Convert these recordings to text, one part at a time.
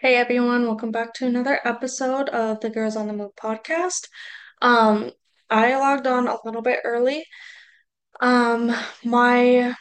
Hey everyone, welcome back to another episode of the Girls on the Move podcast. Um, I logged on a little bit early. My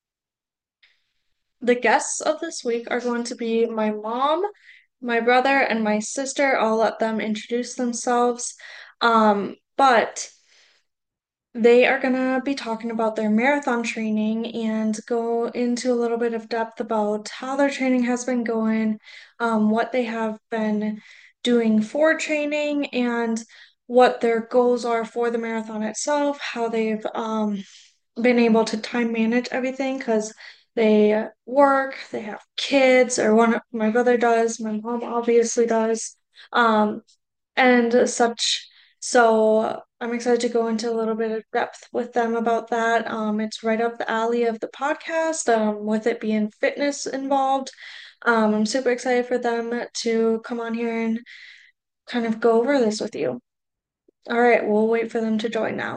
the guests of this week are going to be my mom, my brother, and my sister. I'll let them introduce themselves. But they are going to be talking about their marathon training and go into a little bit of depth about how their training has been going, what they have been doing for training, and what their goals are for the marathon itself, how they've been able to time manage everything because they work, they have kids, or one my brother does, my mom obviously does. Um, and such. So I'm excited to go into a little bit of depth with them about that. It's right up the alley of the podcast, with it being fitness involved. I'm super excited for them to come on here and kind of go over this with you. All right, we'll wait for them to join now.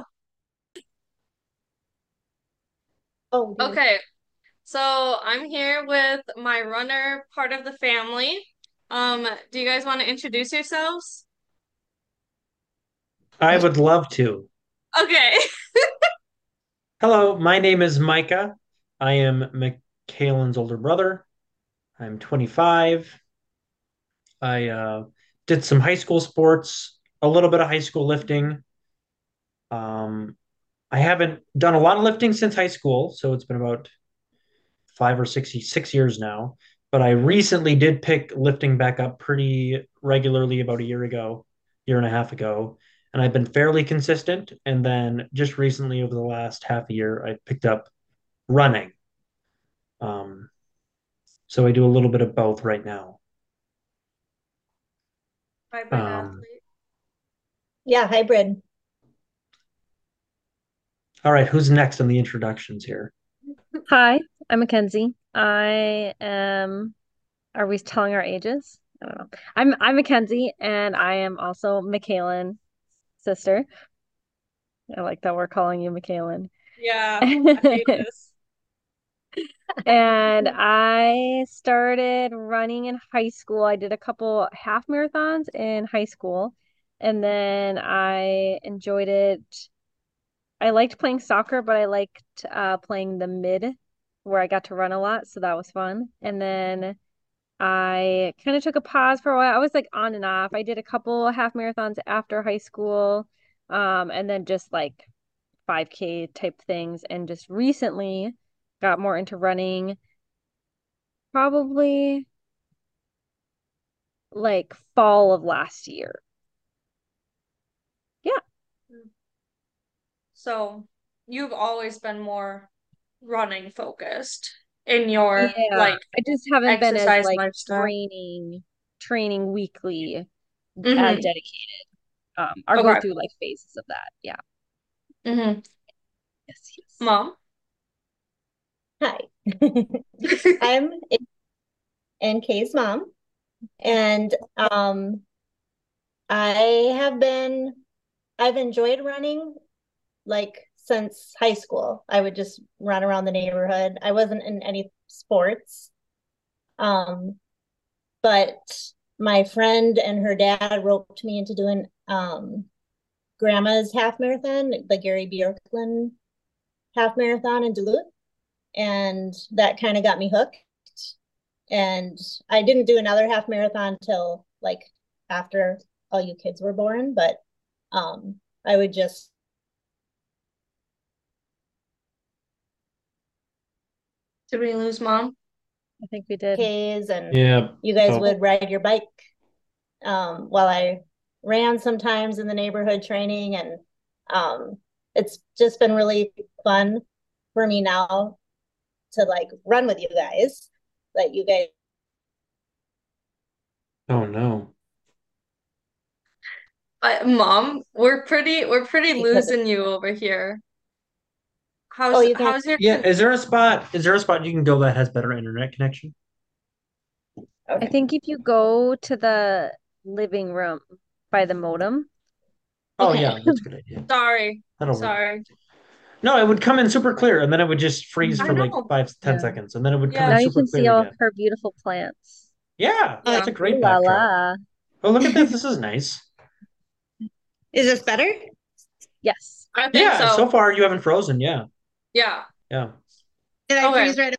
Oh, dear. Okay, so I'm here with my runner part of the family. Do you guys want to introduce yourselves? I would love to. Okay. Hello, my name is Micah. I am Michaelan's older brother. I'm 25. I did some high school sports, a little bit of high school lifting. Um, I haven't done a lot of lifting since high school, so it's been about 5 or 6 years now. But I recently did pick lifting back up pretty regularly about a year ago, year and a half ago, and I've been fairly consistent. And then just recently, over the last half a year, I picked up running. Um, so I do a little bit of both right now. Hybrid Um, athlete. Yeah, hybrid. all right, who's next on the introductions here? Hi, I'm Mackenzie. I am, are we telling our ages? I don't know. I'm Mackenzie and I am also Michaelan sister. I like that we're calling you Michaelan. Yeah, I hate this. And I started running in high school. I did a couple half marathons in high school, and then I enjoyed it. I liked playing soccer, but I liked playing the mid where I got to run a lot, so that was fun. And then I kind of took a pause for a while. I was like on and off. I did a couple half marathons after high school, and then just like 5K type things, and just recently got more into running, probably like fall of last year. Yeah. So you've always been more running focused in your Yeah. like I just haven't been as exercise like lifestyle. training weekly as Mm-hmm. dedicated. I'll go Okay. through like phases of that. Yeah. Mm-hmm. Yes, yes. Mom. Hi. I'm NK's mom, and I have been I've enjoyed running like since high school. I would just run around the neighborhood. I wasn't in any sports. Um, but my friend and her dad roped me into doing grandma's half marathon, the Gary Bjorklund half marathon in Duluth, and that kind of got me hooked. And I didn't do another half marathon till like after all you kids were born, but I would just Did we lose mom? I think we did. K's and Yeah. you guys Oh, would ride your bike while I ran sometimes in the neighborhood training, and it's just been really fun for me now to like run with you guys. Like you guys oh no. Mom, we're pretty because losing you over here. oh, How's you can't. how's your Yeah, is there a spot? Is there a spot you can go that has better internet connection? I Okay. think if you go to the living room by the modem, Oh Okay. yeah, that's a good idea. sorry. That'll work. Sorry. No, it would come in super clear and then it would just freeze I for like know. five, ten yeah. seconds and then it would come Yeah. in Now you super can see clear all again. her beautiful plants. Yeah, Uh, that's Yeah. a Ooh great la backdrop. la. Oh, look at this. This is nice. is this better? Yes. I think Yeah, so. so far you haven't frozen. Yeah, Yeah. yeah. Did I Okay. freeze right?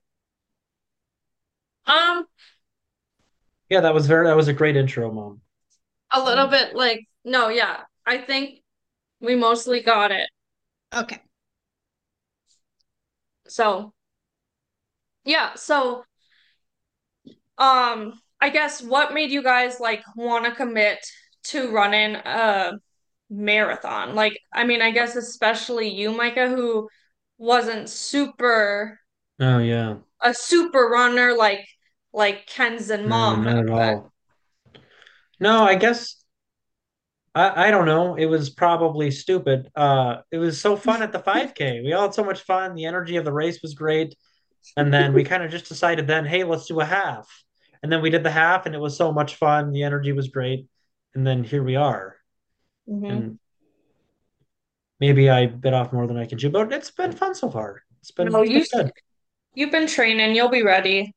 Um, Yeah, that was a great intro, Mom. a little bit like no, yeah. I think we mostly got it. Okay. So, yeah, so I guess what made you guys like want to commit to running a marathon? Like, I mean, I guess especially you, Micah, who wasn't Oh yeah. a super runner like Ken's and No, mom not have at been. all. No, I guess I don't know. It was probably stupid. It was so fun at the 5K. We all had so much fun. The energy of the race was great. And then we kind of just decided then, hey, let's do a half. And then we did the half and it was so much fun. The energy was great. And then here we are. Hmm. And maybe I bit off more than I can chew, but it's been fun so far. No, It's been good. you've been training, you'll be ready.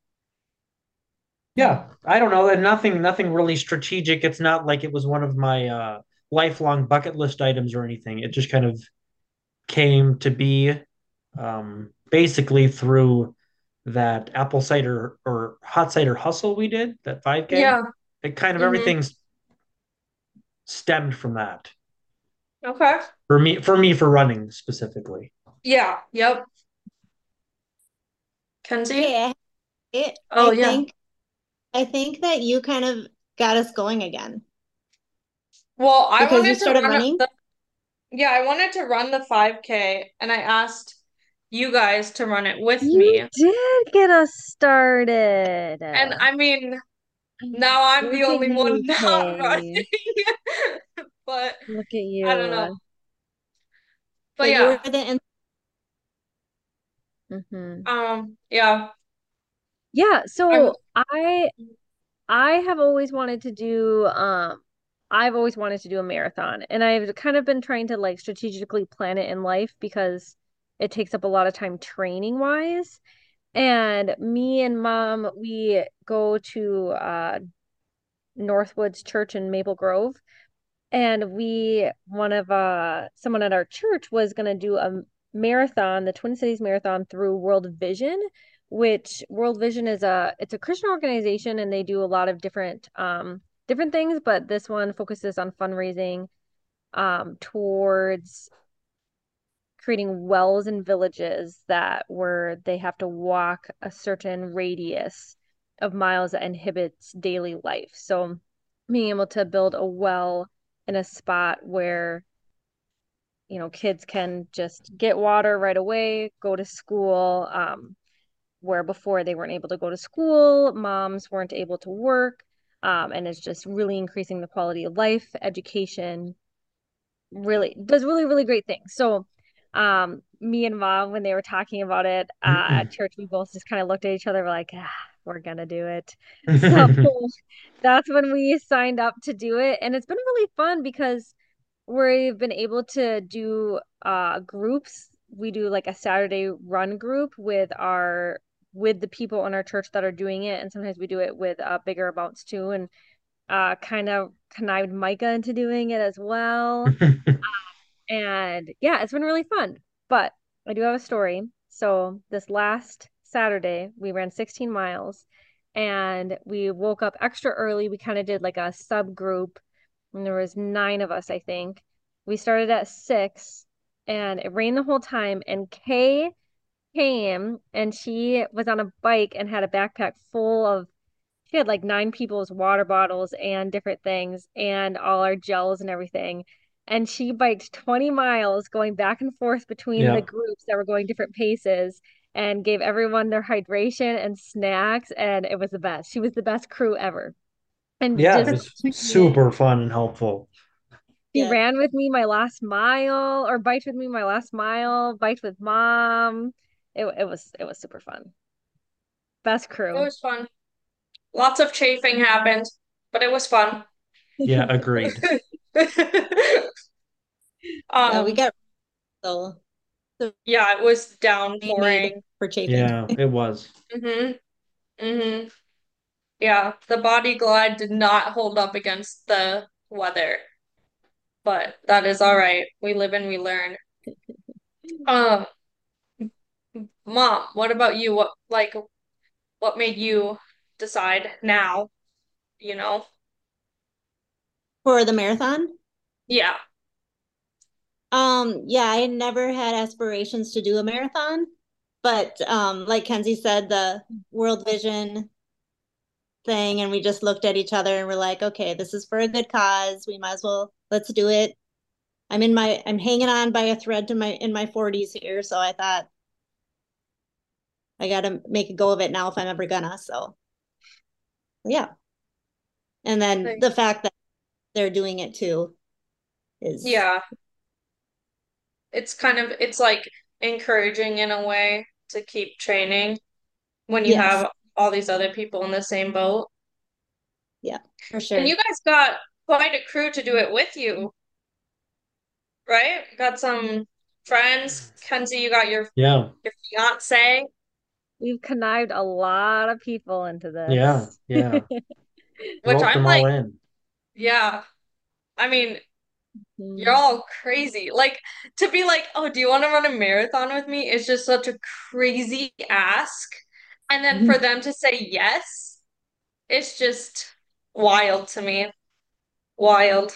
Yeah. I don't know. And nothing really strategic. It's not like it was one of my lifelong bucket list items or anything. It just kind of came to be basically through that apple cider or hot cider hustle we did, that 5K. Yeah. It kind of Mm-hmm. everything's stemmed from that Okay. for running specifically. Yeah. Yep. Kenzie? Okay. Oh yeah. I think that you kind of got us going again Well, I because you wanted to started run running. the yeah, I wanted to run the 5K and I asked you guys to run it with You me. did get us started. And I mean, now I'm the Look at only one you, not running. Kay. But Look at I don't know. you. But But you yeah. were the Hmm. Yeah. Yeah, I'm so I have always wanted to do I've always wanted to do a marathon and I've kind of been trying to like strategically plan it in life because it takes up a lot of time training wise. And me and mom, we go to Northwoods Church in Maple Grove. And we, one of someone at our church was going to do a marathon, the Twin Cities Marathon through World Vision, which World Vision is it's a Christian organization and they do a lot of different things, but this one focuses on fundraising towards creating wells in villages that where they have to walk a certain radius of miles that inhibits daily life. So being able to build a well in a spot where, kids can just get water right away, go to school, where before they weren't able to go to school, moms weren't able to work, and it's just really increasing the quality of life, education, really does really, really great things. So, me and mom, when they were talking about it at church, we both just kind of looked at each other, we're like, we're gonna do it. So that's when we signed up to do it, and it's been really fun because we've been able to do groups. We do like a Saturday run group with the people in our church that are doing it, and sometimes we do it with bigger amounts too, and kind of connived Micah into doing it as well. And yeah, it's been really fun. But I do have a story. So this last Saturday, we ran 16 miles and we woke up extra early. We kind of did like a subgroup, and there was 9 of us, I think. We started at 6 and it rained the whole time. And Kay came and she was on a bike and had a backpack full of she had like 9 people's water bottles and different things and all our gels and everything. And she biked 20 miles going back and forth between the Yeah. groups that were going different paces and gave everyone their hydration and snacks. And it was the best. She was the best crew ever. And Yeah, it just, was Yeah. super fun and helpful. she Yeah. ran with me my last mile or biked with me my last mile, biked with mom. It was super fun. Best It crew. was fun. Lots of chafing happened, but it was fun. Yeah, agreed. No, we Um, got so yeah, it was we made downpouring. for chafing. Yeah, it was. Mm-hmm. Mm-hmm. Yeah, the body glide did not hold up against the weather, but that is all right. We live and we learn. Um, Mom, what about you? What made you decide now, you know? For the marathon. Yeah. Yeah, I never had aspirations to do a marathon, but like Kenzie said, the World Vision thing, and we just looked at each other and we're like, okay, this is for a good cause. We might as well let's do it. I'm hanging on by a thread to my in my 40s here, so I thought I got to make a go of it now if I'm ever gonna. So yeah, and then Like, the fact that they're doing it too is yeah, it's like encouraging in a way to keep training when you yes, have all these other people in the same boat. yeah, for And sure. you guys got quite a crew to do it with you, right? Got some friends. Kenzie, you got Yeah, your fiance, We've connived a lot of people into yeah, this. yeah. which Roped I'm them like, all in. yeah. I mean, you're Mm. all crazy. Like to be like, oh, do you want to run a marathon with me? It's just such a crazy ask. And then for them to say yes, it's just wild to me. Wild.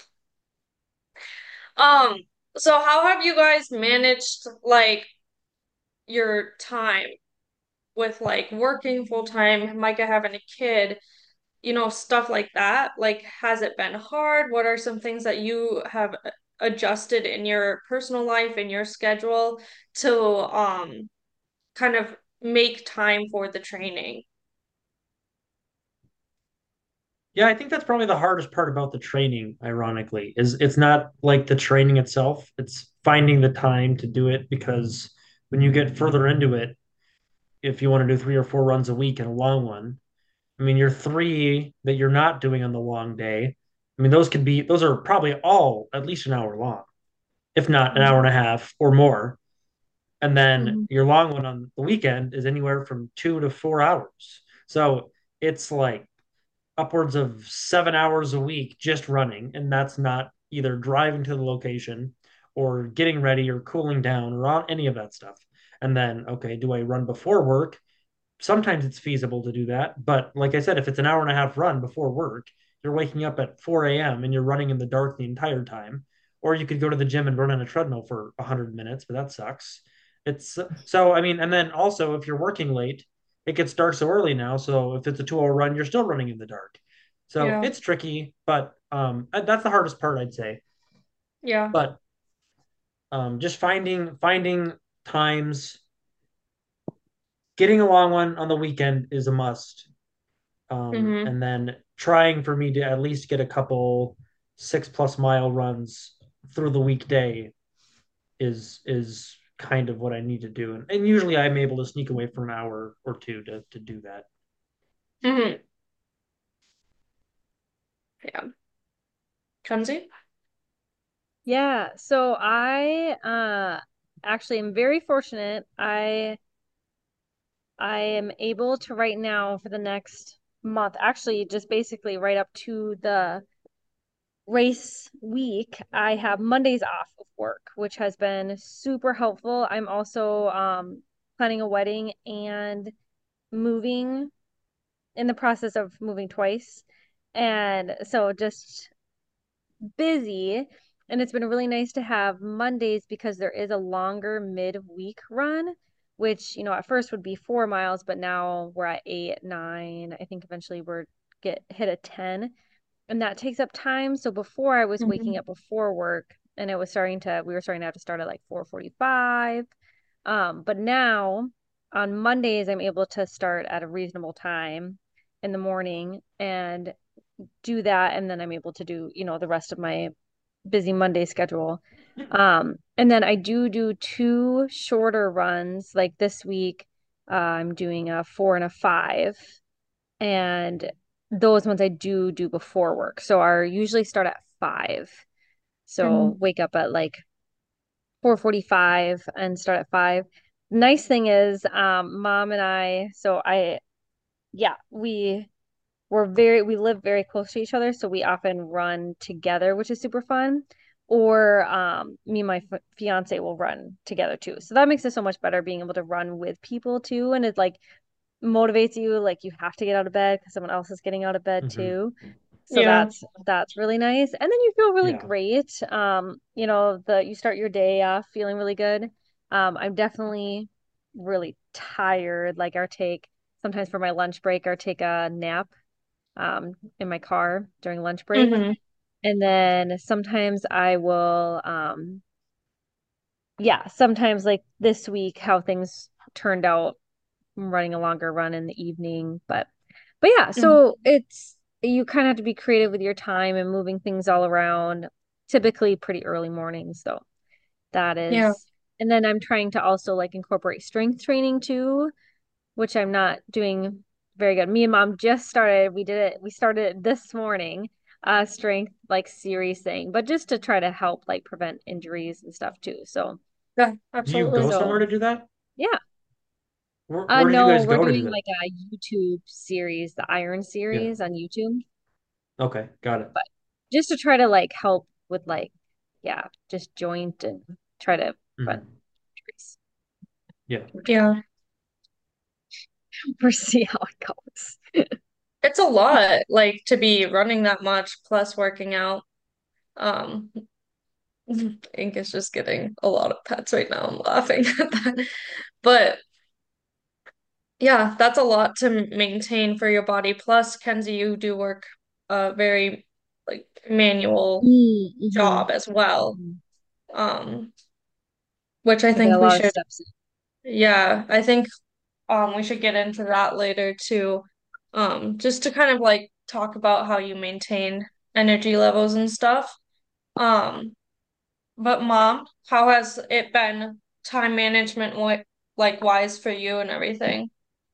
Um, so how have you guys managed like your time with like working full time, Micah having a kid, stuff like that? Like, has it been hard? What are some things that you have adjusted in your personal life, in your schedule to kind of make time for the training? Yeah, I think that's probably the hardest part about the training, ironically, is it's not like the training itself, it's finding the time to do it because when you get further into it, if you want to do 3 or 4 runs a week and a long one, I mean, your three that you're not doing on the long day, I mean, those are probably all at least an hour long, if not an hour and Mhm. a half or more. And then Mhm. your long one on the weekend is anywhere from 2 to 4 hours. So it's like upwards of 7 hours a week just running. And that's not either driving to the location or getting ready or cooling down or on any of that stuff. And then, okay, do I run before work? Sometimes it's feasible to do that. But like I said, if it's an hour and a half run before work, you're waking up at 4 a.m. and you're running in the dark the entire time. Or you could go to the gym and run on a treadmill for 100 minutes, but that sucks. It's so, I mean, and then also if you're working late, it gets dark so early now. So if it's a 2 hour run, you're still running in the dark. So Yeah. it's tricky, but that's the hardest part, I'd say. Yeah. But just finding times, getting a long one on the weekend is a must. Mm-hmm. And then trying for me to at least get a couple 6+ mile runs through the weekday is kind of what I need to do. And usually I'm able to sneak away for an hour or two to do that. Mm-hmm. Yeah. Kenzie? Yeah, so I actually am very fortunate. I am able to right now for the next month, actually just basically right up to the race week, I have Mondays off of work, which has been super helpful. I'm also planning a wedding and moving in the process of moving twice. And so just busy. And it's been really nice to have Mondays because there is a longer midweek run, which, at first would be 4 miles, but now we're at 8, 9. I think eventually we're get hit at 10. And that takes up time. So before I was waking Mm-hmm. up before work and we were starting to have to start at like 4:45. But now on Mondays, I'm able to start at a reasonable time in the morning and do that. And then I'm able to do, the rest of my busy Monday schedule. And then I do two shorter runs. Like this week, I'm doing a 4 and a 5, and those ones I do before work. So I usually start at 5. So Mm-hmm. wake up at like 4:45 and start at 5. Nice thing is, mom and I, so I, yeah, we we live very close to each other, so we often run together, which is super fun. Or me and my fiance will run together too. So that makes it so much better being able to run with people too, and it like motivates you, like you have to get out of bed because someone else is getting out of bed Hmm. too. So Yeah. that's really nice. And then you feel really Yeah. great. The you start your day off feeling really good. I'm definitely really tired. Like I'll take sometimes for my lunch break or take a nap in my car during lunch break. Hmm. And then sometimes I will yeah, sometimes like this week how things turned out, I'm running a longer run in the evening, but yeah, so it's you kind of have to be creative with your time and moving things all around, typically pretty early mornings though. That Yeah. is, and then I'm trying to also like incorporate strength training too, which I'm not doing very good. Me and mom just started, we started it this morning, strength like series thing, but just to try to help like prevent injuries and stuff too. So, Yeah, Do you go absolutely. somewhere so to do that? yeah. Where did you No, guys we're go to do doing that? like a YouTube series, the Iron Yeah. series on YouTube, Okay, got it. but just to try to like help with like, yeah, just joint and try to prevent Hmm. injuries. Yeah. Yeah. We'll see how it goes. It's a lot, like to be running that much plus working out. Um, Ink is just getting a lot of pets right now. I'm laughing at that. But yeah, that's a lot to maintain for your body. Plus, Kenzie, you do work a very like manual Mm-hmm. job as well. Hmm. Um, which I I get a think we lot of should, steps in. yeah, I think we should get into that later too. Just to kind of like talk about how you maintain energy levels and stuff. Um, but mom, how has it been time management like wise for you and everything?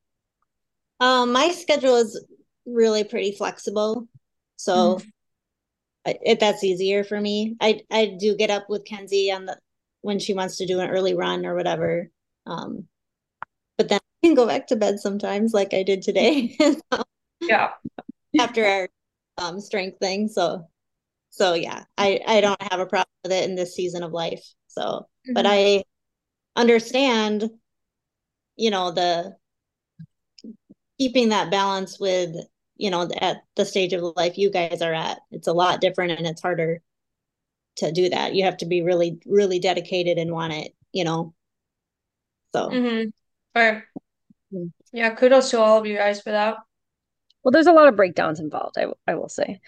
My schedule is really pretty flexible, so Mhm. that's easier for me. I do get up with Kenzie on the when she wants to do an early run or whatever. Um, but then I can go back to bed sometimes, like I did today Yeah. after our strength thing. So yeah, I don't have a problem with it in this season of life. So, but Mhm. I understand, the keeping that balance with, at the stage of life you guys are at. It's a lot different and it's harder to do that. You have to be really, really dedicated and want it. So, Mm-hmm. But yeah, kudos to all of you guys for that. Well, there's a lot of breakdowns involved, I will say.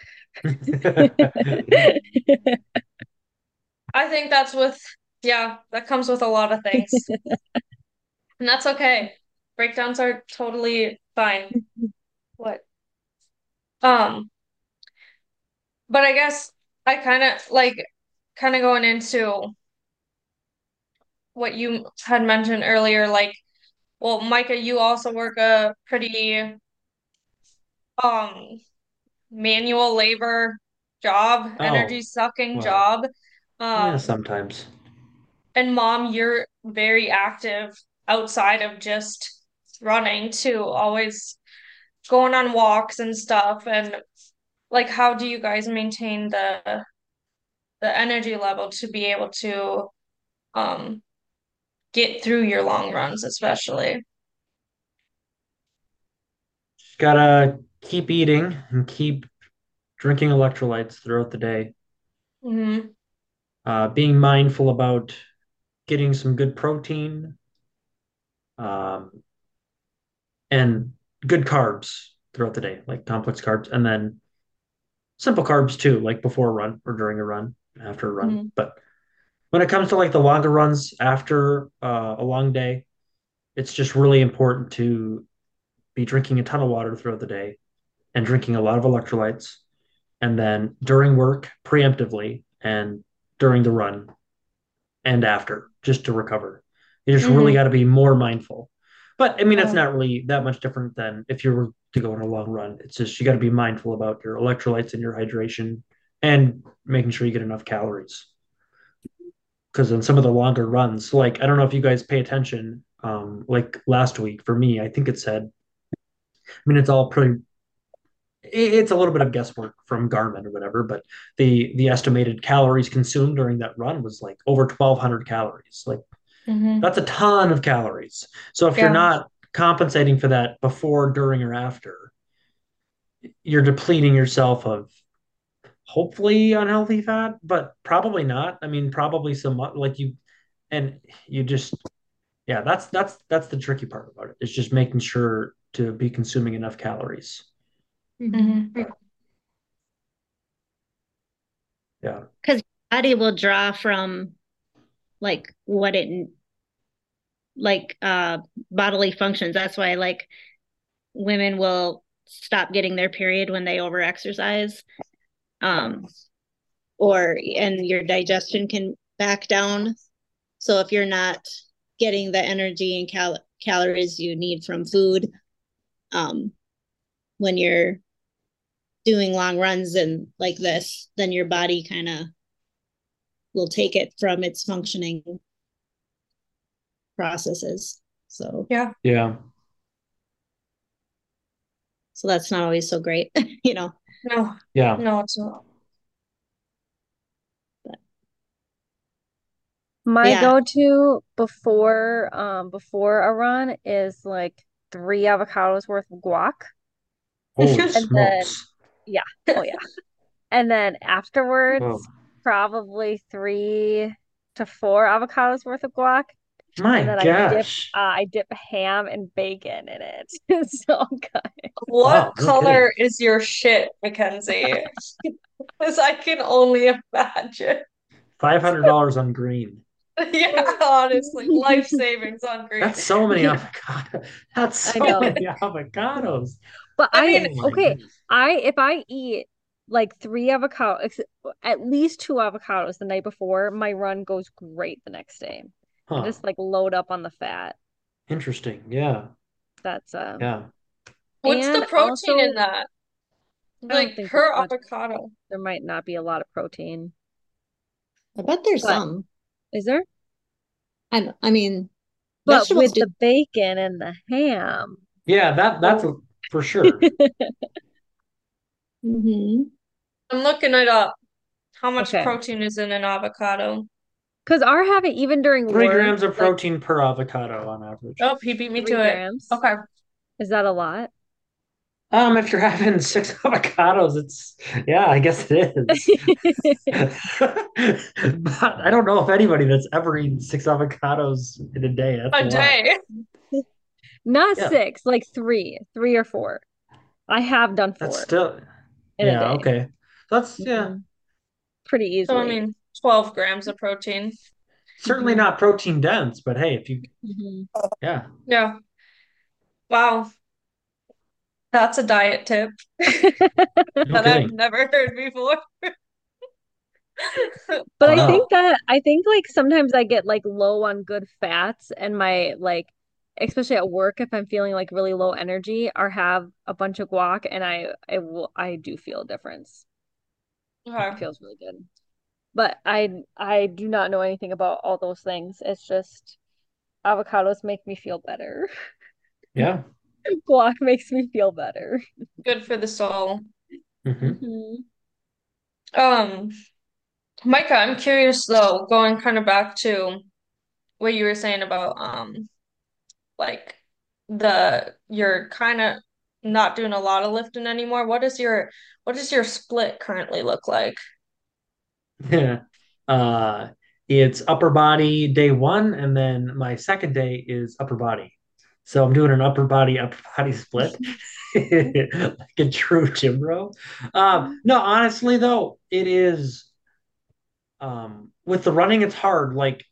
I think that's with, yeah, that comes with a lot of things. And that's okay. Breakdowns are totally fine. What? Um, but I guess I kind of going into what you had mentioned earlier, like, well, Micah, you also work a pretty um manual labor job, energy Oh, sucking well, job. yeah, Um, sometimes. and mom, you're very active outside of just running too, always going on walks and stuff. And like, how do you guys maintain the energy level to be able to um get through your long runs, especially? Just gotta keep eating and keep drinking electrolytes throughout the day. Hmm. Being mindful about getting some good protein, um, and good carbs throughout the day, like complex carbs, and then simple carbs too, like before a run or during a run, after a run. Hmm. But when it comes to like the longer runs after a long day, it's just really important to be drinking a ton of water throughout the day and drinking a lot of electrolytes. And then during work, preemptively, and during the run and after, just to recover. You just really Hmm. got to be more mindful. But I mean, it's Yeah. not really that much different than if you were to go on a long run. It's just you got to be mindful about your electrolytes and your hydration and making sure you get enough calories. Because on some of the longer runs, like I don't know if you guys pay attention, like last week for me, I think it said, I mean, it's all pretty, it's a little bit of guesswork from Garmin or whatever, but the estimated calories consumed during that run was like over 1,200 calories. Like Hmm. that's a ton of calories. So if you're Yeah. not compensating for that before, during, or after, you're depleting yourself of hopefully unhealthy fat, but probably not. I mean, probably some like you and you just yeah, that's the tricky part about it. It's just making sure to be consuming enough calories. Mhm. Hmm. But yeah. Because your body will draw from like what it like bodily functions. That's why like women will stop getting their period when they overexercise. Um, or and your digestion can back down. So if you're not getting the energy and calories you need from food, um, when you're doing long runs and like this, then your body kind of will take it from its functioning processes. So Yeah. Yeah. so that's not always so great, you know. No, Yeah. no, it's not. But My yeah. go-to before a run is like 3 avocados worth of guac. Holy And then smokes. yeah, oh yeah. And then Oh afterwards, probably 3 to 4 avocados worth of guac. my And then gosh. I dip ham and bacon in it. It's so good. What Wow, no kidding. color is your shit, Mackenzie? Because I can only imagine. $500 on green. Yeah, honestly, life savings on green. That's so many avocados. That's I so know. many avocados. But I mean, Oh my okay, goodness. if I eat like 3 avocados, at least 2 avocados the night before, my run goes great the next day. I Huh. just like load up on the fat. Interesting. Yeah. That's Yeah. what's the and protein in also that? I don't Like think there's per much. avocado. There might not be a lot of protein, I bet there's but some. is there? I mean, But vegetables with do. the bacon and the ham. Yeah, that's for sure. Hmm. I'm looking it up. How much Okay. protein is in an avocado? Because our habit, even during 3 work, grams of like protein per avocado on average. Oh, he beat me three to it. grams. Okay. Is that a lot? If you're having 6 avocados, it's yeah, I guess it is. But I don't know if anybody that's ever eaten 6 avocados in a day. That's a A lot. day. Not Yeah, 6, like 3 or 4. I have done that's 4 still in a yeah, day. okay. That's yeah, Mhm. Pretty So, I easily. mean, 12 grams of protein. certainly Hmm not protein dense, but hey, if you hmm yeah, Yeah. Wow. That's a diet tip no that I've kidding. never heard before. But Wow. I think like sometimes I get like low on good fats and my like especially at work if I'm feeling like really low energy or have a bunch of guac and I do feel a difference. It Okay. feels really good. But I do not know anything about all those things. It's just avocados make me feel better. Yeah. Guac makes me feel better. Good for the soul. Hmm. Hmm Um, Micah, I'm curious though, going kind of back to what you were saying about like you're kind of not doing a lot of lifting anymore. What does your split currently look like? Yeah. Uh, it's upper body day one, and then my second day is upper body. So I'm doing an upper body split, like a true gym bro. No, honestly though, it is with the running, it's hard. Like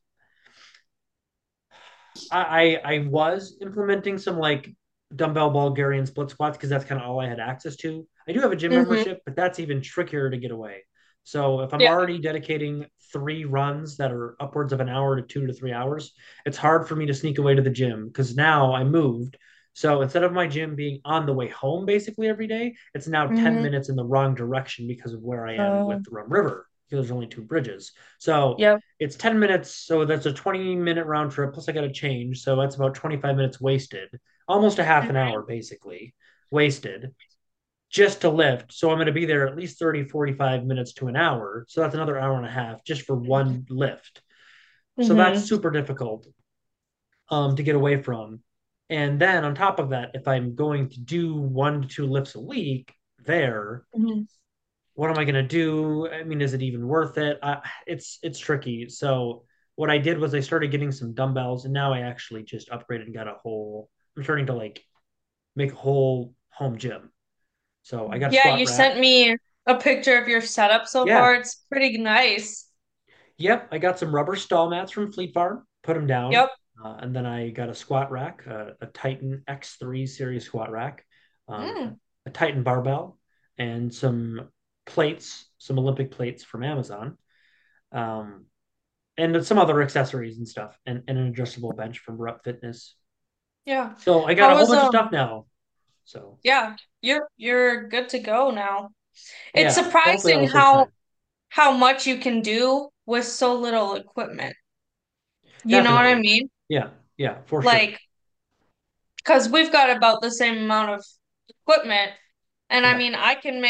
I was implementing some like dumbbell Bulgarian split squats because that's kind of all I had access to. I do have a gym Hmm. membership, but that's even trickier to get away. So if I'm Yeah. already dedicating 3 runs that are upwards of an hour to 2 to 3 hours, it's hard for me to sneak away to the gym because now I moved. So instead of my gym being on the way home basically every day, it's now 10 Hmm. minutes in the wrong direction because of where I am with Oh, the Rum River, because there's only 2 bridges. So yep. it's 10 minutes, so that's a 20-minute round trip plus I got to change, so that's about 25 minutes wasted, almost a half an Hmm. hour basically wasted. just to lift. So I'm going to be there at least 30, 45 minutes to an hour. So that's another hour and a half just for one lift. So that's Mm-hmm. super difficult to get away from. And then on top of that, if I'm going to do 1 to 2 lifts a week there, Mm-hmm. what am I going to do? I mean, is it even worth it? It's tricky. So what I did was I started getting some dumbbells, and now I actually just upgraded and got a whole. I'm starting to like make a whole home gym. So I got a Yeah, squat you rack. sent me a picture of your setup so far. Yeah, It's pretty nice. yep. I got some rubber stall mats from Fleet Farm. Put them down, Yep. and then I got a squat rack, a Titan X3 series squat rack, um, Mm. a Titan barbell, and some plates, some Olympic plates from Amazon. Um, and some other accessories and stuff, and an adjustable bench from Rep Fitness. Yeah. So I got How a whole was bunch of stuff now. So yeah, you're good to go now. It's yeah, hopefully surprising that'll save time. how much you can do with so little equipment. You know what I Definitely. mean? Yeah, yeah, for sure. Like, because we've got about the same amount of equipment, and I Yeah. mean,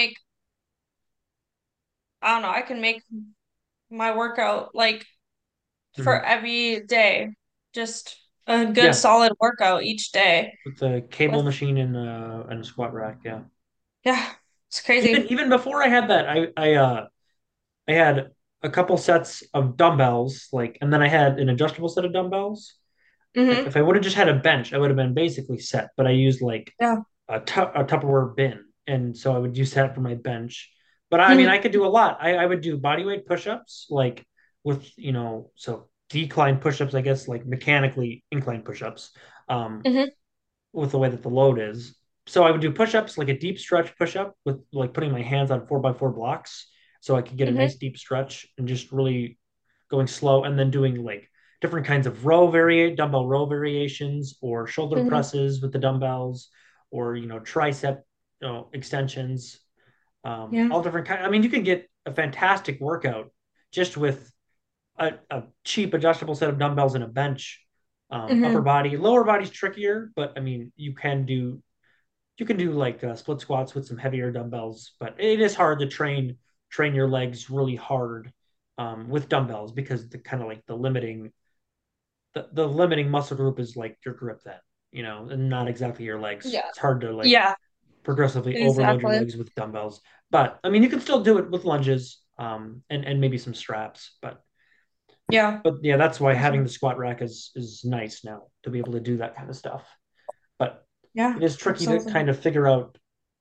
I don't know, I can make my workout like for Hmm. every day, just a good Yeah, solid workout each day. with the cable With machine and a squat rack. Yeah. yeah, it's Even crazy. even before I had that, I had a couple sets of dumbbells, like, and then I had an adjustable set of dumbbells. Hmm. If I would have just had a bench, I would have been basically set. But I used like Yeah. a Tupperware bin, and so I would use that for my bench. But I mean, I Hmm. could do a lot. I would do body weight push-ups, like with so decline push-ups, I guess, like mechanically incline push-ups, um, Hmm. with the way that the load is. So I would do push-ups, like a deep stretch push-up with like putting my hands on 4x4 blocks, so I could get a Hmm. nice deep stretch and just really going slow, and then doing like different kinds of dumbbell row variations, or shoulder Hmm. presses with the dumbbells, or tricep extensions, Yeah. all different kind. I mean, you can get a fantastic workout just with a cheap adjustable set of dumbbells and a bench. Upper Hmm. body, lower body's trickier, but I mean, you can do like split squats with some heavier dumbbells, but it is hard to train your legs really hard with dumbbells, because the kind of like the limiting muscle group is like your grip then, and not exactly your legs. Yeah. It's hard to like Yeah, progressively overload your exactly. legs with dumbbells. But I mean, you can still do it with lunges, and maybe some straps. But Yeah. but yeah, that's why having the Definitely. squat rack is nice now, to be able to do that kind of stuff. But Yeah, it is tricky to absolutely. kind of figure out,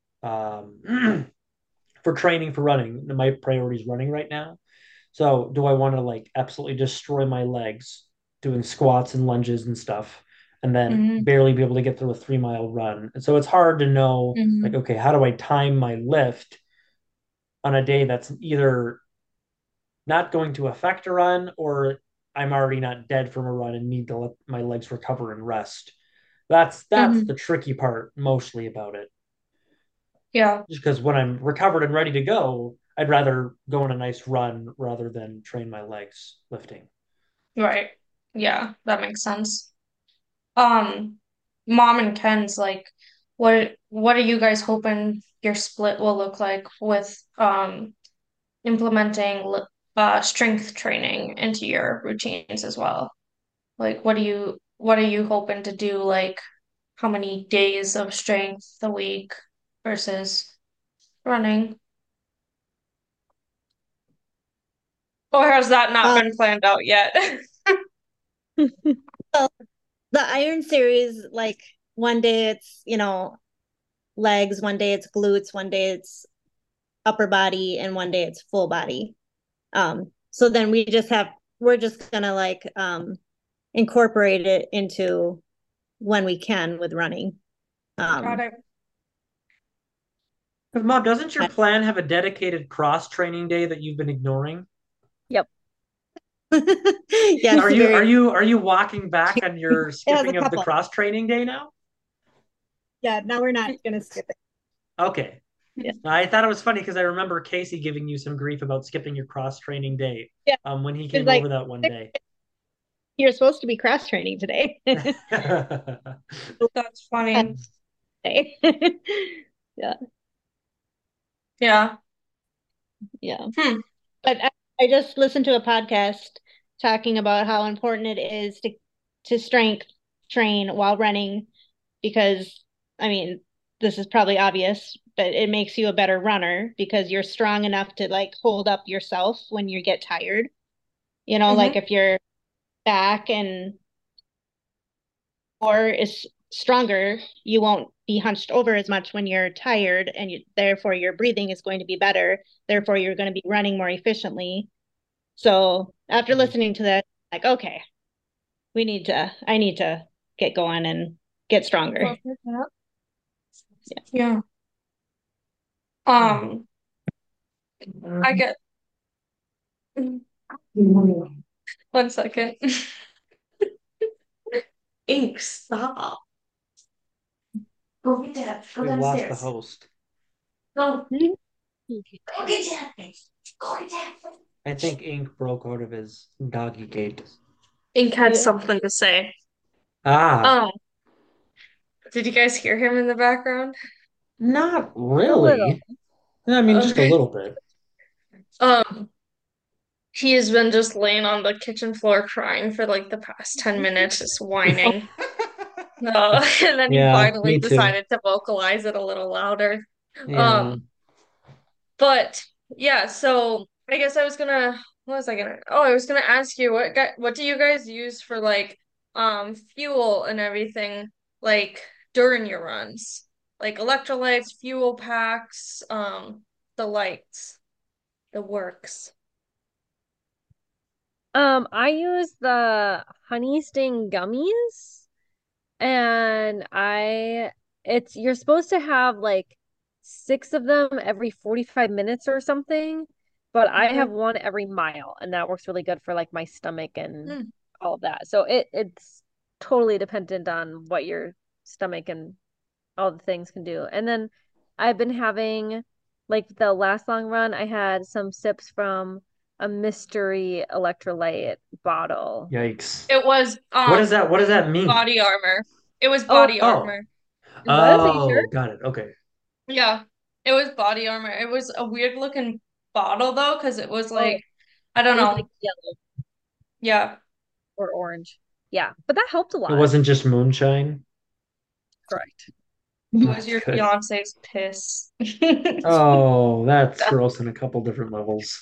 for training for running. My priority is running right now. So do I want to like absolutely destroy my legs doing squats and lunges and stuff, and then Hmm. barely be able to get through a 3 mile run? And so it's hard to know, like, Hmm. okay, how do I time my lift on a day that's either not going to affect a run, or I'm already not dead from a run and need to let my legs recover and rest. That's the Hmm. tricky part mostly about it. Yeah, Just because when I'm recovered and ready to go, I'd rather go on a nice run rather than train my legs lifting. right. Yeah, that makes sense. Um, Mom and Ken's like, what are you guys hoping your split will look like with implementing strength training into your routines as well? Like, what are you hoping to do? Like, how many days of strength a week versus running? Or has that not Uh, been planned out yet? well, the Iron Series, like one day it's, legs, one day it's glutes, one day it's upper body, and one day it's full body. So then we're just gonna like incorporate it into when we can with running. Got Um, it. Because Mom, doesn't your I- plan have a dedicated cross training day that you've been ignoring? Yep. yes, Are you are very. you are you walking back on your It has a skipping of the couple. cross training day now? Yeah, now we're not gonna skip it. Okay. Yeah, I thought it was funny because I remember Casey giving you some grief about skipping your cross training day, yeah. when he It's came like over that one day. you're supposed to be cross training today. That's funny. Day. Yeah. Yeah. Yeah. Hmm. But I just listened to a podcast talking about how important it is to strength train while running because I mean, this is probably obvious, but it makes you a better runner because you're strong enough to like hold up yourself when you get tired. You know, like Hmm. if your back and core is stronger, you won't be hunched over as much when you're tired, and therefore your breathing is going to be better. Therefore, you're going to be running more efficiently. So after Mhm. listening to that, like, okay, I need to get going and get stronger. Yeah. Hmm. I get 1 second. Ink, stop. Go get Dad. Go We've lost the downstairs. host. Go. Mhm. Go get Dad. Go get Dad. I think Ink broke out of his doggy gate. Ink had Yeah. something to say. Ah, Um, did you guys hear him in the background? not A little. really. I mean, just a Okay. little bit. Um, he has been just laying on the kitchen floor crying for like the past 10 minutes, just whining. And then he Yeah, finally me too. decided to vocalize it a little louder. Yeah. Um, but yeah, so I guess what was I gonna, oh, I was gonna ask you what do you guys use for like fuel and everything like during your runs? Like electrolytes, fuel packs, the lights, the works. I use the Honey Sting gummies, and it's you're supposed to have like 6 of them every 45 minutes or something, but I Okay. have one every mile, and that works really good for like my stomach and Hmm. all of that. So it's totally dependent on what your stomach and all the things can do. And then I've been having like the last long run, I had some sips from a mystery electrolyte bottle. Yikes. It was What does that mean? body armor. It was Oh, body Oh. armor. was? Are you sure? Oh, got it. Okay. Yeah, it was body armor. It was a weird looking bottle though, because it was Oh, like, I don't it was like know. yellow Yeah, or orange. Yeah, but that helped a It lot. wasn't just moonshine. Correct. it was That's your good. fiance's piss. Oh, that's gross on a couple different levels.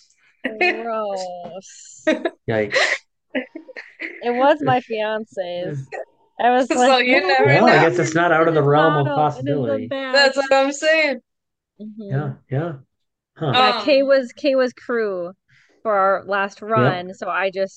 Gross. Yikes. It was my fiance's. I was So like, you what if never Well, it I know. guess wasn't it's not out in of the his realm of bottle and in the possibility. That's bag? what I'm saying. Hmm. Yeah, yeah. Huh. Yeah, Um, Kay was crew for our last Yep. run, so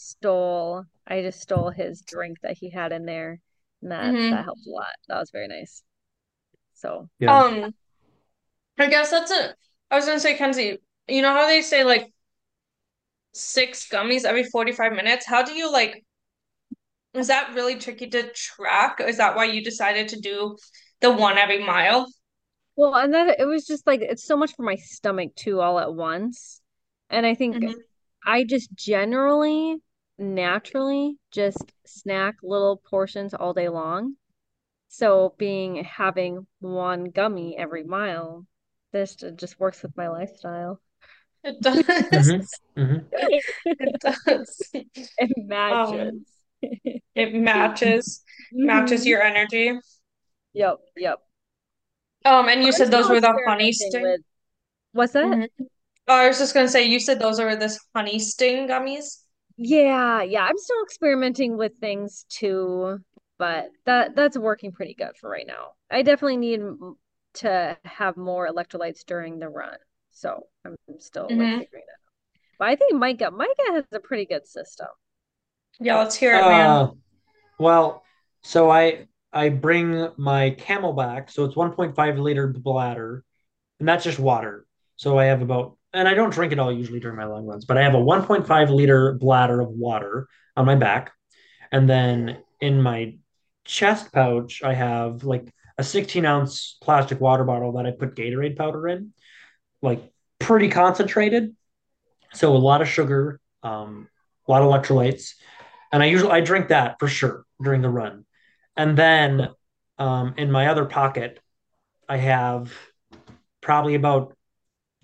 I just stole his drink that he had in there, and that mhm. helped a lot. That was very nice. So, Yeah. Um, I guess that's it. I was gonna say, Kenzie, you know how they say like 6 gummies every 45 minutes? How do you like, is that really tricky to track? Is that why you decided to do the one every mile? well, and that it was just like it's so much for my stomach too, all at once. And I think Hmm. I just generally, naturally, just snack little portions all day long. So being having one gummy every mile, this just works with my lifestyle. It does. Mm-hmm. Mm-hmm. It does. It matches. Um, it matches Hmm. your energy. Yep, yep. And But you I'm said those still were the honey experimenting sting. with what's that? Hmm. Oh, I was just gonna say, you said those are this honey sting gummies. Yeah, yeah. I'm still experimenting with things too, but that's working pretty good for right now. I definitely need to have more electrolytes during the run. So I'm still like Hmm. figuring that out. But I think Micah has a pretty good system. Yeah, let's hear it, man. Uh, well, so I bring my Camelback, so it's 1.5 liter bladder, and that's just water. So I have about, and I don't drink it all usually during my long runs, but I have a 1.5 liter bladder of water on my back. And then in my chest pouch, I have like a 16-ounce plastic water bottle that I put Gatorade powder in, like pretty concentrated. So a lot of sugar, a lot of electrolytes. And I drink that for sure during the run. And then in my other pocket, I have probably about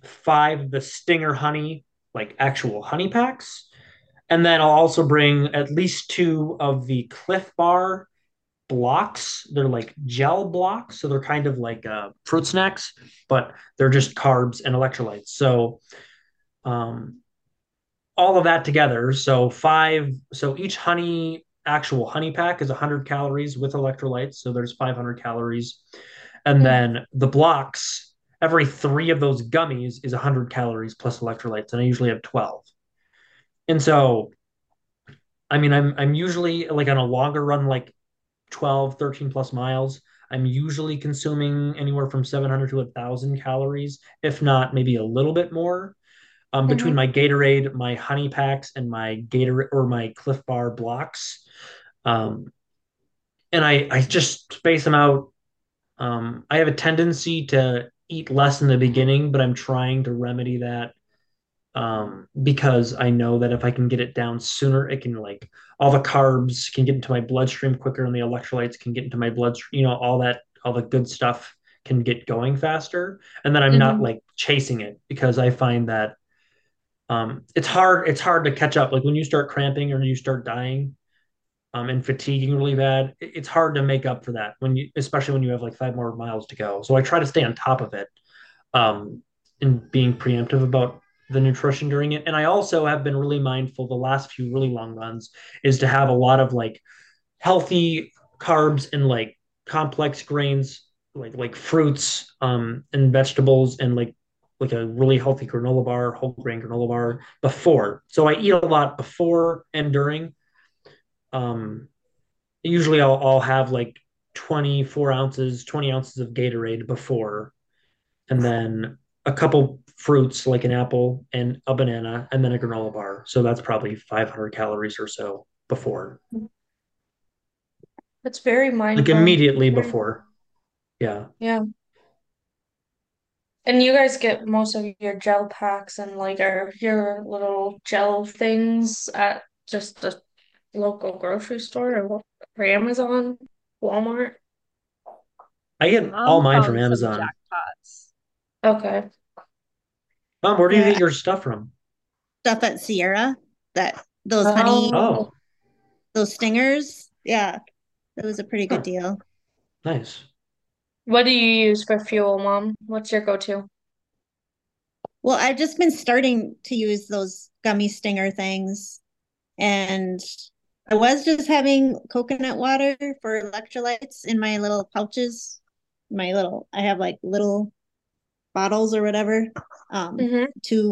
5 of the Stinger honey, like actual honey packs. And then I'll also bring at least 2 of the Cliff Bar blocks. They're like gel blocks, so they're kind of like fruit snacks, but they're just carbs and electrolytes. So um, all of that together, so 5. So each actual honey pack is 100 calories with electrolytes. So there's 500 calories, and Mm. then the blocks. Every 3 of those gummies is 100 calories plus electrolytes, and I usually have 12. And so, I mean, I'm usually like on a longer run, like 12, 13 plus miles, I'm usually consuming anywhere from 700 to 1,000 calories, if not maybe a little bit more, between Hmm. my Gatorade, my honey packs, and my Gatorade or my Cliff Bar blocks. Um, and I just space them out. I have a tendency to eat less in the beginning, but I'm trying to remedy that because I know that if I can get it down sooner, it can like all the carbs can get into my bloodstream quicker, and the electrolytes can get into my bloodstream. All the good stuff can get going faster, and then I'm not Hmm. like chasing it because I find that it's hard to catch up. Like when you start cramping or you start dying, and fatiguing really bad, it's hard to make up for that especially when you have like 5 more miles to go. So I try to stay on top of it, um, and being preemptive about the nutrition during it. And I also have been really mindful the last few really long runs is to have a lot of like healthy carbs and like complex grains, like fruits, and vegetables, and like a really healthy granola bar, whole grain granola bar before. So I eat a lot before and during. Um, Usually I'll have like 24 ounces, 20 ounces of Gatorade before, and then a couple fruits like an apple and a banana, and then a granola bar. So that's probably 500 calories or so before, It's very like mindful. immediately Very, before. Yeah. yeah. And you guys get most of your gel packs and like your little gel things at just the local grocery store or Amazon, Walmart. I get all Mom mine from found some Amazon. jackpots. Okay. Mom, where do you Yeah, get your stuff from? stuff at Sierra, that those honey, Oh, Oh, those stingers. Yeah, that was a pretty good huh, deal. nice. what do you use for fuel, Mom? What's your go-to? Well, I've just been starting to use those gummy stinger things, and I was just having coconut water for electrolytes in my little pouches. I have like little bottles or whatever. Mm-hmm. To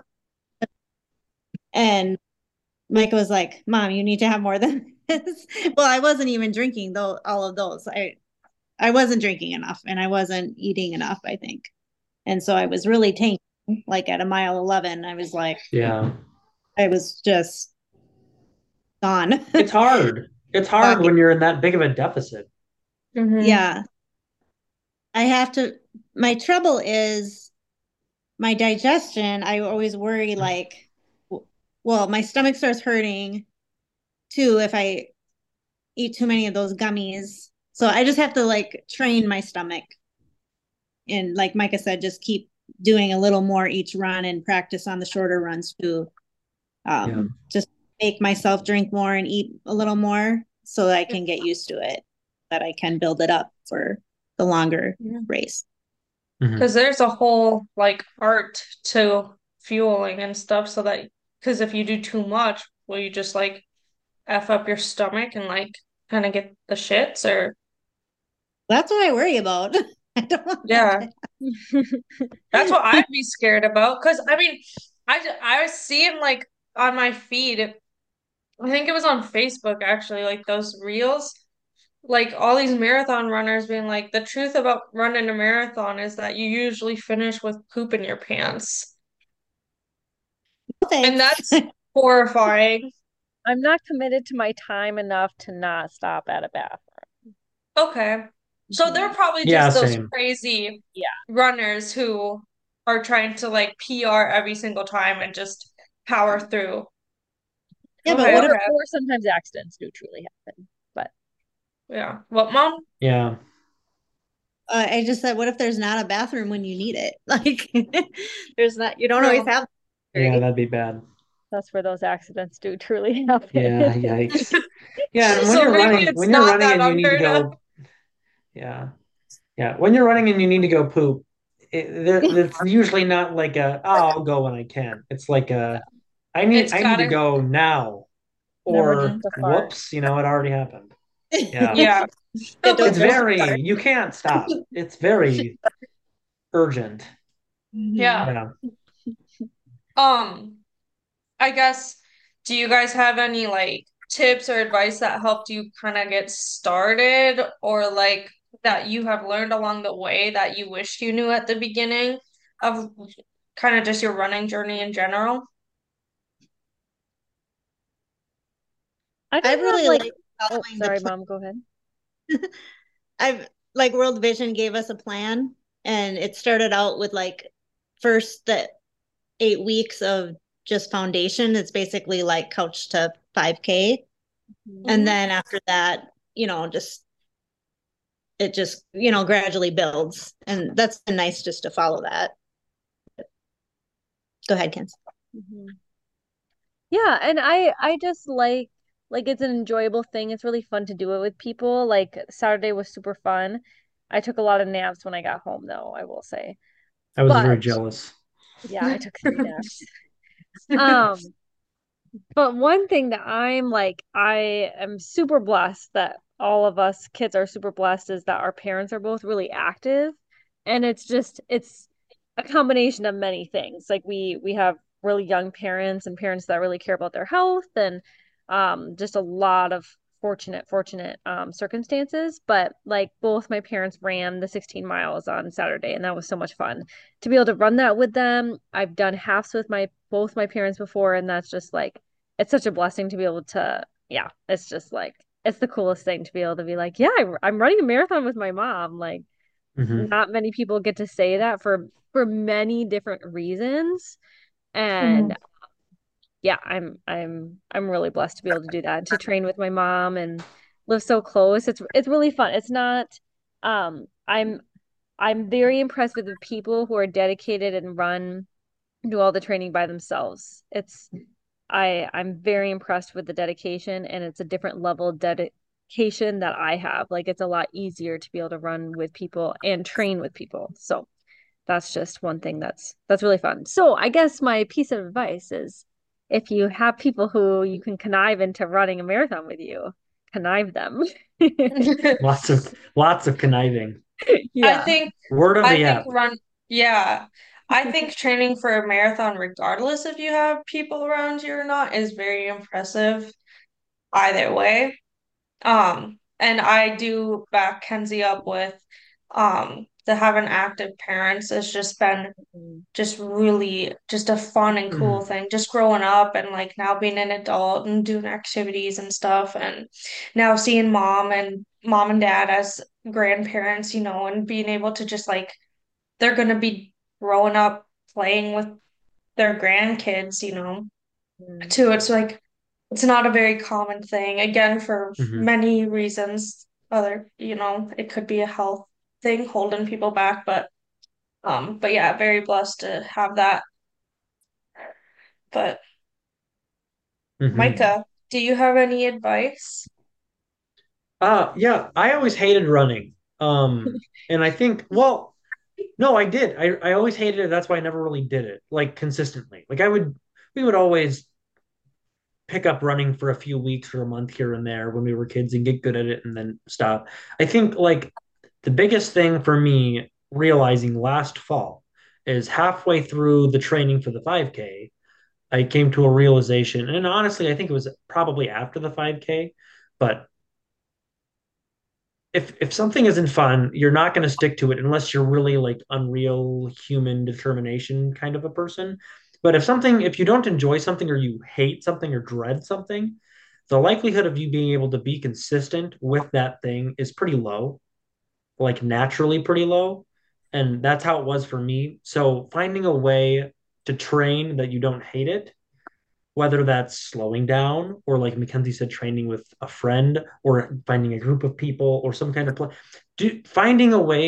and Micah was like, "Mom, you need to have more than this." Well, I wasn't even drinking though all of those. I wasn't drinking enough and I wasn't eating enough, I think. And so I was really tanking. Like at a mile 11, I was like, Yeah. I was just gone. It's hard. It's hard Foggy. when you're in that big of a deficit. Mm-hmm. Yeah, I have to. My trouble is my digestion. I always worry like, well, my stomach starts hurting too if I eat too many of those gummies. So I just have to like train my stomach. And like Micah said, just keep doing a little more each run and practice on the shorter runs too. Yeah. Just make myself drink more and eat a little more so that I can get used to it, that I can build it up for the longer race. Hmm. Because there's a whole like art to fueling and stuff, so that because if you do too much, will you just like F up your stomach and like kind of get the shits or That's what I worry about. I don't want that yeah. to That's what happen. I'd be scared about. Because I mean, I was seeing like on my feed, I think it was on Facebook actually, like those reels, like all these marathon runners being like, the truth about running a marathon is that you usually finish with poop in your pants. And Thanks. that's horrifying. I'm not committed to my time enough to not stop at a bathroom. Okay. So they're Mhm. probably Yeah, just those same. crazy Yeah. runners who are trying to like PR every single time and just power through. Yeah, but Okay, what Or if okay. or sometimes accidents do truly happen. But Yeah. Well, mom, Yeah. I just said, what if there's not a bathroom when you need it? Like, there's not, you don't always True. have. Yeah, Right? that'd be bad. That's where those accidents do truly happen. Yeah, yikes. Yeah, and So maybe when it's you're not running that and you need to unheard of. go, yeah, yeah, when you're running and you need to go poop, it's usually not like oh, I'll go when I can. It's like It's I need to gotta. go now, Never or just a fart. whoops, it already happened. Yeah, Yeah. Yeah, don't it's just very, start. you can't stop. It's very urgent. Mhm. Yeah. Yeah. Um, I guess, do you guys have any like tips or advice that helped you kind of get started or like that you have learned along the way that you wished you knew at the beginning of kind of just your running journey in general? I I don't have really like, like oh, following the sorry, plan. Mom, go ahead. I've like World Vision gave us a plan, and it started out with like first the 8 weeks of just foundation. It's basically like couch to 5K. And Hmm. then after that, just it just, gradually builds. And that's been nice just to follow that. Go ahead, Ken. Mhm. Yeah, and I just like it's an enjoyable thing. It's really fun to do it with people. Like Saturday was super fun. I took a lot of naps when I got home though, I will say. I was very But jealous. yeah, I took 3 naps. Um, but one thing that I am super blessed that all of us kids are super blessed is that our parents are both really active. And it's a combination of many things. Like we have really young parents and parents that really care about their health and just a lot of fortunate circumstances. But like both my parents ran the 16 miles on Saturday and that was so much fun. To be able to run that with them, I've done halves with my both my parents before, and that's just like it's such a blessing to be able to, yeah, it's just like, it's the coolest thing to be able to be like, yeah, I'm running a marathon with my mom. Like, Hmm. not many people get to say that for many different reasons. Mhm. And yeah, I'm really blessed to be able to do that and to train with my mom and live so close. It's really fun. It's not, I'm very impressed with the people who are dedicated and do all the training by themselves. I'm very impressed with the dedication and it's a different level of dedication that I have. Like it's a lot easier to be able to run with people and train with people. So that's just one thing that's really fun. So I guess my piece of advice is if you have people who you can connive into running a marathon with you, connive them. Lots of conniving. I Yeah. think Word of I the think app. run yeah. I think training for a marathon, regardless if you have people around you or not, is very impressive either way. And I do back Kenzie up with to have an active parents has just been just really just a fun and cool thing. Just growing up and like now being an adult and doing activities and stuff and now seeing mom and dad as grandparents, and being able to just like they're gonna be growing up playing with their grandkids, Mhm. too. It's like it's not a very common thing, again, for Hmm. many reasons. It could be a health thing holding people back, but yeah, very blessed to have that. But Hmm. Micah, do you have any advice? Yeah, I always hated running. And I think, well, no, I did. I always hated it. That's why I never really did it like consistently. We would always pick up running for a few weeks or a month here and there when we were kids and get good at it and then stop. I think like the biggest thing for me realizing last fall is halfway through the training for the 5K, I came to a realization, and honestly, I think it was probably after the 5K, but if something isn't fun, you're not going to stick to it unless you're really like unreal human determination kind of a person. But if you don't enjoy something or you hate something or dread something, the likelihood of you being able to be consistent with that thing is pretty low, like naturally pretty low. And that's how it was for me. So finding a way to train that you don't hate it, whether that's slowing down or like Mackenzie said, training with a friend or finding a group of people or some kind of play, finding a way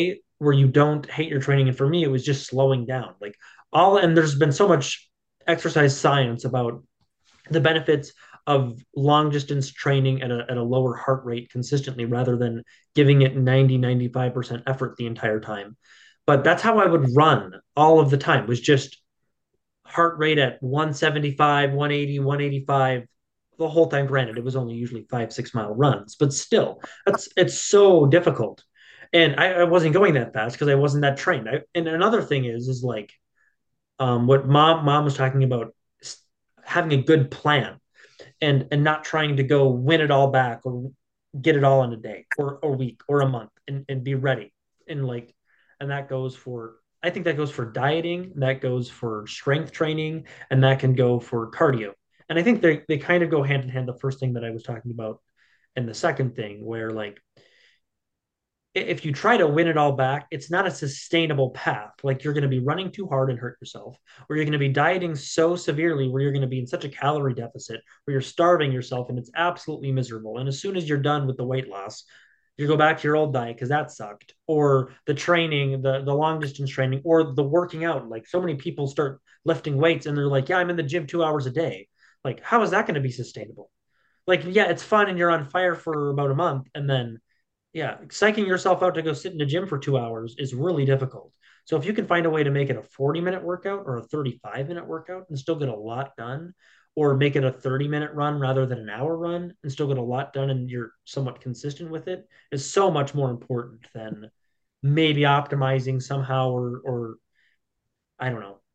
where you don't hate your training. And for me, it was just slowing down. Like and there's been so much exercise science about the benefits of long distance training at a lower heart rate consistently rather than giving it 95% effort the entire time. But that's how I would run all of the time, was just heart rate at 175, 180, 185 the whole time. Granted, it was only usually 5, 6 mile runs, but still, it's so difficult. And I wasn't going that fast because I wasn't that trained. And another thing is like what mom was talking about, having a good plan and not trying to go win it all back or get it all in a day or a week or a month and be ready. And like, and that goes for, I think that goes for dieting, that goes for strength training, and that can go for cardio. And I think they kind of go hand in hand, the first thing that I was talking about and the second thing, where like if you try to win it all back, it's not a sustainable path. Like you're going to be running too hard and hurt yourself, or you're going to be dieting so severely where you're going to be in such a calorie deficit where you're starving yourself and it's absolutely miserable. And as soon as you're done with the weight loss, you go back to your old diet because that sucked, or the training, the long distance training, or the working out. Like so many people start lifting weights and they're like, yeah, I'm in the gym 2 hours a day. Like, how is that going to be sustainable? Like, yeah, it's fun and you're on fire for about a month, and then yeah, psyching yourself out to go sit in the gym for 2 hours is really difficult. So if you can find a way to make it a 40-minute workout or a 35-minute workout and still get a lot done, or make it a 30-minute run rather than an hour run and still get a lot done and you're somewhat consistent with it, is so much more important than maybe optimizing somehow, or I don't know,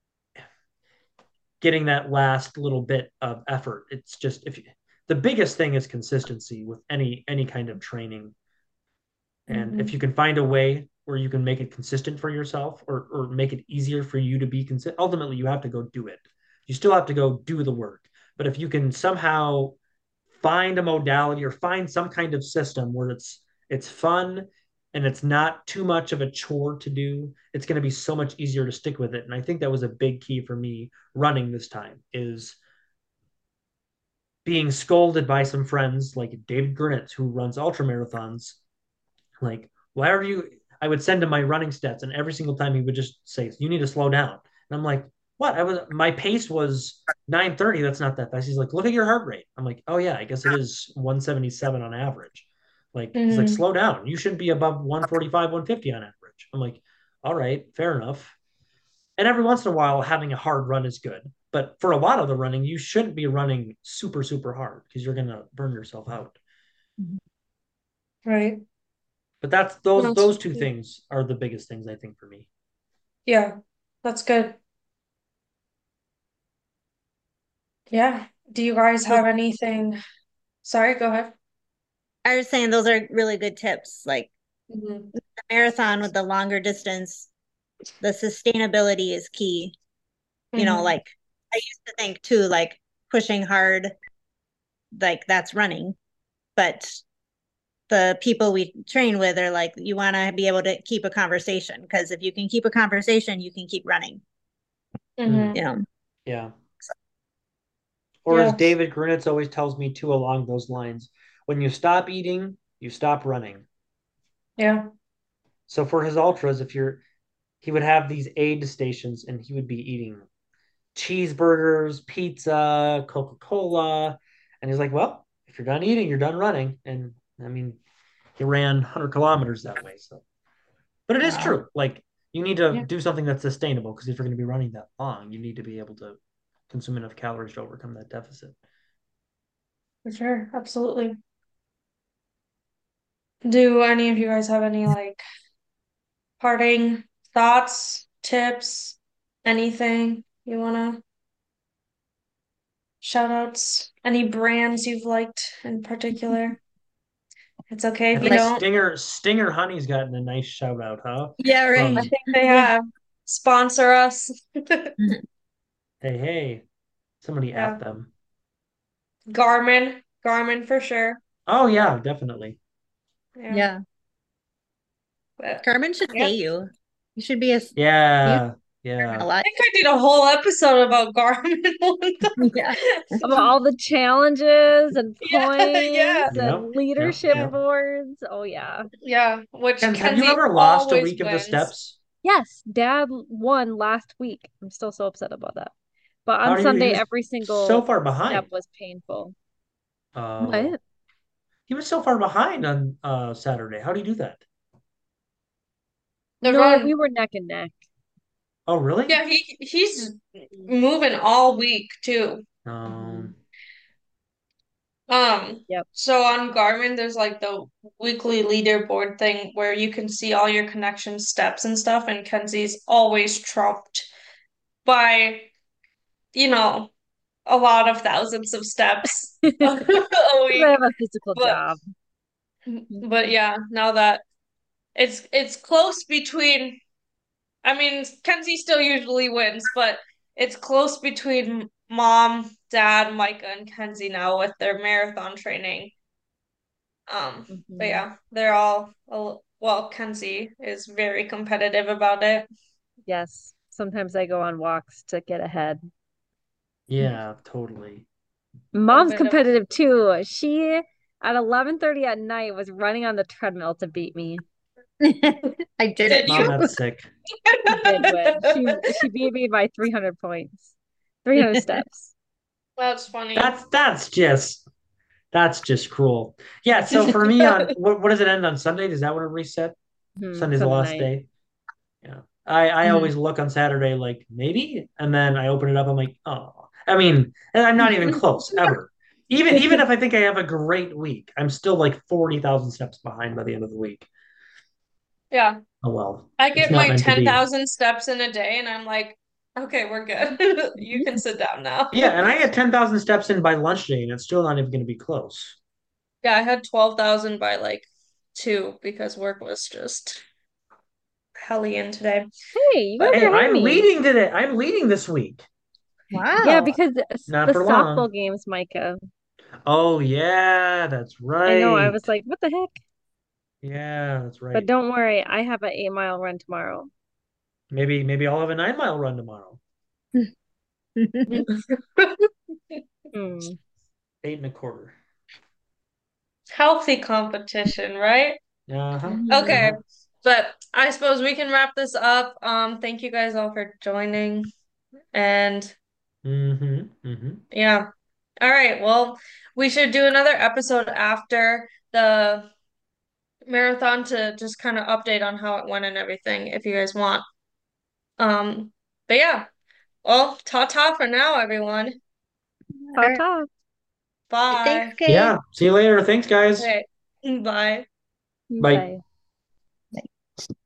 getting that last little bit of effort. It's just, if you, the biggest thing is consistency with any kind of training. And if Mhm. you can find a way where you can make it consistent for yourself, or make it easier for you to be consistent, ultimately you have to go do it. You still have to go do the work. But if you can somehow find a modality or find some kind of system where it's fun and it's not too much of a chore to do, it's going to be so much easier to stick with it. And I think that was a big key for me running this time, is being scolded by some friends like David Gurnitz, who runs ultra marathons. Like, why are you? I would send him my running stats, and every single time he would just say, "You need to slow down." And I'm like, "What? My pace was 9:30. That's not that fast." He's like, "Look at your heart rate." I'm like, "Oh yeah, I guess it is 177 on average." Like he's like, Mhm. "Slow down. You shouldn't be above 145, 150 on average." I'm like, "All right, fair enough." And every once in a while, having a hard run is good. But for a lot of the running, you shouldn't be running super, super hard because you're gonna burn yourself out. Right. But that's That's, those two things are the biggest things I think for me. yeah, that's good. Yeah. Do you guys Those- have anything? Sorry, go ahead. I was saying those are really good tips. Like Mhm. the marathon with the longer distance, the sustainability is key. Mhm. Like I used to think too, like pushing hard, like that's running. But the people we train with are like, you want to be able to keep a conversation, because if you can keep a conversation, you can keep running, Mm, you Mhm. know. yeah. Or as Yes. David Grunitz always tells me too, along those lines, when you stop eating, you stop running. Yeah. So for his ultras, he would have these aid stations and he would be eating cheeseburgers, pizza, Coca-Cola. And he's like, well, if you're done eating, you're done running. And I mean, he ran 100 kilometers that way. So, but it is Wow. true. Like, you need to Yeah. do something that's sustainable, because if you're going to be running that long, you need to be able to consume enough calories to overcome that deficit. For sure. Absolutely. Do any of you guys have any like parting thoughts, tips, anything you wanna shout outs? Any brands you've liked in particular? It's okay I if you think Like, don't. Stinger Honey's gotten a nice shout out, huh? yeah, I right. From think they Yeah. have. Sponsor us. hey, hey, somebody at Yeah. them. Garmin. Garmin for sure. Oh yeah, definitely. Yeah. Yeah. But Carmen should yeah. pay you. You should be a you Yeah. Yeah. A I lot. think I did a whole episode about Garmin one time. Yeah. About all the challenges and Yeah, yeah, points Yep. and Yep. leadership yeah, Yep. boards. Oh yeah. yeah. Which Kenz, have you Kenzie ever lost a always week of the wins. steps? Yes, Dad won last week. I'm still so upset about that. But How on do you? He Sunday, was every so single far step behind. was painful. Oh, What? he was so far behind on Saturday. How do you do that? The No, we run. were neck and neck. Oh, really? Yeah, he's moving all week too. Um, Mhm. Um, Yep. so on Garmin, there's like the weekly leaderboard thing where you can see all your connection steps and stuff, and Kenzie's always trumped by, you know, a lot of thousands of steps a I week. have a physical But job. but yeah, now that it's close between, I mean, Kenzie still usually wins, but it's close between mom, dad, Micah, and Kenzie now with their marathon training. But Mhm. yeah, they're all well, Kenzie is very competitive about it. Yes. Sometimes I go on walks to get ahead. yeah, totally. A Mom's bit of competitive too. She at 11:30 at night was running on the treadmill to beat me. I did it Did Mom, you? too. that's sick. She did win. She beat me by 300 points. 300 steps. That's funny. That's just cruel. Yeah, so for me on what does it end on Sunday? Is that when it reset? Sunday's the Sunday last night. day. Yeah. I Mhm. always look on Saturday like maybe, and then I open it up, I'm like, oh. I mean, and I'm not even close ever. Even if I think I have a great week, I'm still like 40,000 steps behind by the end of the week. Yeah, Oh well. I It's get not my meant to be. 10,000 steps in a day, and I'm like, okay, we're good. You can sit down now. Yeah, and I get 10,000 steps in by lunch day, and it's still not even going to be close. Yeah, I had 12,000 by like two because work was just hellion today. Hey, you guys But Hey, are ahead of I'm me. leading today. I'm leading this week. Yeah, Wow. because Not the for long. softball games, Micah. Oh yeah, that's I know. I right. was like, what the heck? Yeah, that's But right. don't worry, I have an 8 mile run tomorrow. Maybe I'll have a 9 mile run tomorrow. Hmm. 8 and a quarter. healthy competition, right? Uh-huh. Okay, Uh-huh. but I suppose we can wrap this up. Thank you guys all for joining, and Mm-hmm. Mm-hmm. yeah. All right, well, we should do another episode after the marathon to just kind of update on how it went and everything if you guys want. Um, but yeah, well, ta-ta for now, everyone. Ta All right. ta. Bye. Thanks, Kate. Yeah. See you later. Thanks, guys. Okay, bye. Bye. Bye.